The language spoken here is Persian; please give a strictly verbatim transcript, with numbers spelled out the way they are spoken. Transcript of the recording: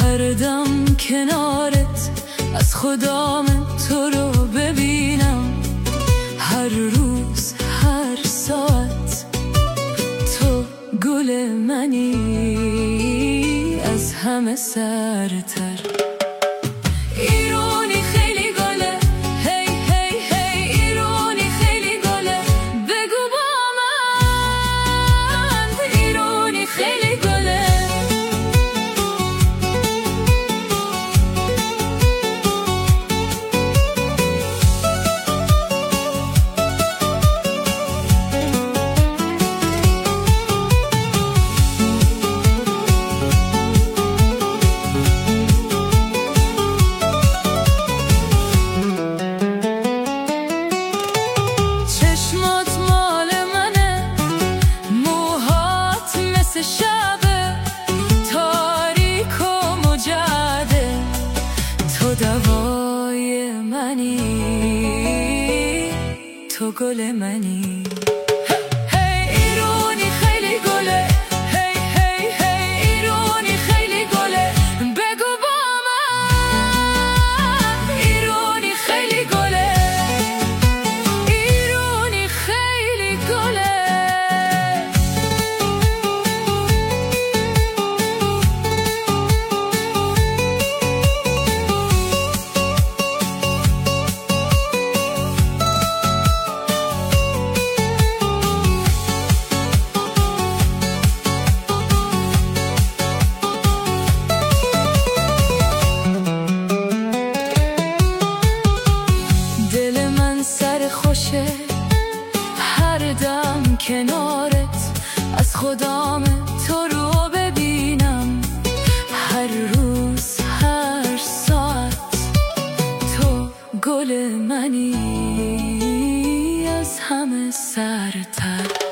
هر دم کنارت از خدام تو رو ببینم، هر روز هر ساعت تو گل منی از همه سرتر. ایرانی خیلی گله، هی هی هی ایرانی خیلی گله، بگو با من ایرانی خیلی گله. شب تاریک و مجعده، تو دوای منی، تو گل منی. هی ایرانی خیلی گله، هی هی هی ایرانی خیلی گله، بگو با من ایرانی خیلی گله، ایرانی خیلی گله. خوشه هر دم کنارت از خدام تو رو ببینم، هر روز هر ساعت تو گل منی از همه سرتر.